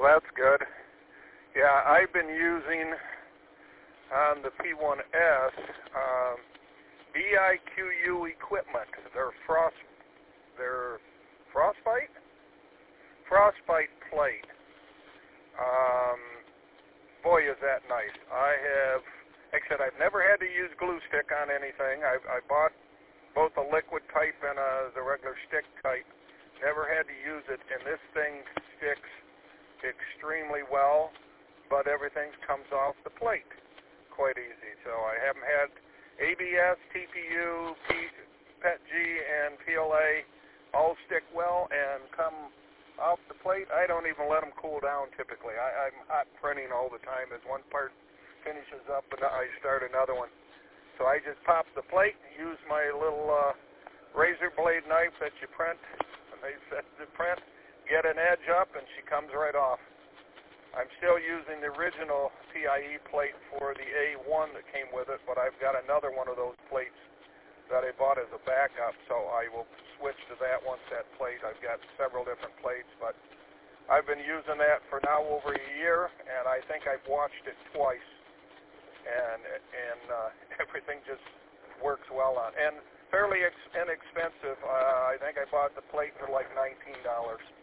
that's good. Yeah, I've been using on the P1S BIQU equipment. They're frostbite plate. Boy, is that nice. Like I said, I've never had to use glue stick on anything. I bought both the liquid type and the regular stick type. Never had to use it, and this thing sticks extremely well, but everything comes off the plate quite easy. So I haven't had ABS, TPU, PETG, and PLA all stick well and come off the plate. I don't even let them cool down typically. I'm hot printing all the time. As one part finishes up, and I start another one. So I just pop the plate, use my little razor blade knife that you print, and they set the print, get an edge up, and she comes right off. I'm still using the original PIE plate for the A1 that came with it, but I've got another one of those plates that I bought as a backup, so I will switch to that once that plate. I've got several different plates, but I've been using that for now over a year, and I think I've washed it twice, and everything just works well on. And fairly inexpensive. I think I bought the plate for like $19.